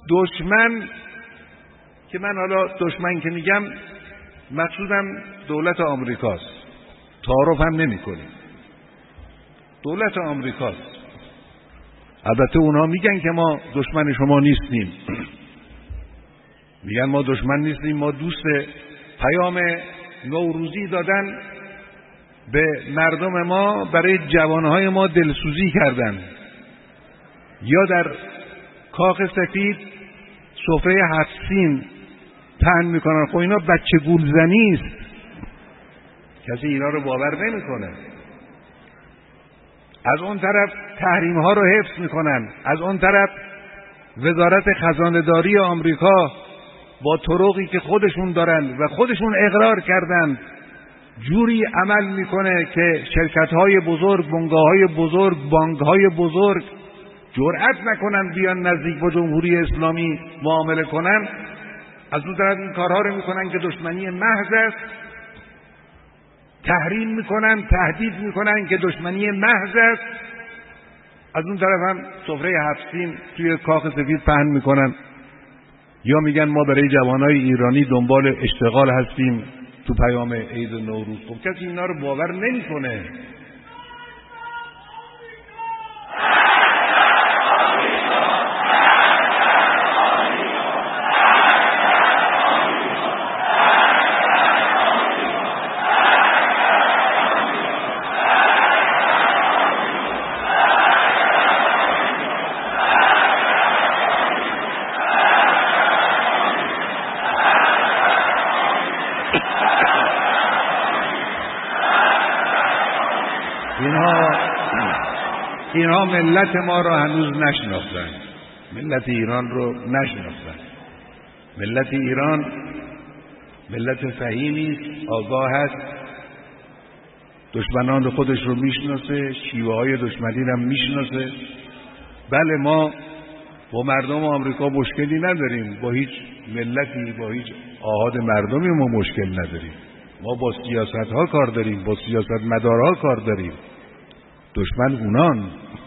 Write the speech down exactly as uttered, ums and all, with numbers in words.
دشمن که من حالا دشمن که میگم مقصودم دولت آمریکاست، تعارف هم نمی کنیم، دولت آمریکاست. البته اونا میگن که ما دشمن شما نیستیم، میگن ما دشمن نیستیم، ما دوست. پیام نوروزی دادن به مردم ما، برای جوانهای ما دلسوزی کردن، یا در کاخ سفید سفره هفت سین پهن میکنن. خب اینا بچه گولزنی است، کسی اینا رو باور نمیکنه. از اون طرف تحریم ها رو حفظ میکنن، از اون طرف وزارت خزانه داری آمریکا با طرقی که خودشون دارن و خودشون اقرار کردن جوری عمل میکنه که شرکت های بزرگ، بنگاه های بزرگ، بانک های بزرگ جرأت نکنن بیان نزدیک با جمهوری اسلامی معامله کنن. از اون طرف این کارها رو میکنن که دشمنی محض است، تحریم میکنن، تهدید میکنن که دشمنی محض است. از اون طرف هم سفره هفت سین توی کاخ سفید پهن میکنن، یا میگن ما برای جوانای ایرانی دنبال اشتغال هستیم تو پیام عید نوروز. خب کسی اینا رو باور نمیکنه. اینها ملت ما رو هنوز نشناختن، ملت ایران رو نشناختن. ملت ایران ملت فهیمی است، آگاه است، دشمنان خودش رو میشناسه، شیوه های دشمنی رو میشناسه. بله ما با مردم آمریکا مشکلی نداریم، با هیچ ملتی، با هیچ آحاد مردمی ما مشکل نداریم. ما با سیاست ها کار داریم، با سیاست مدارها کار داریم. دشمن اونان.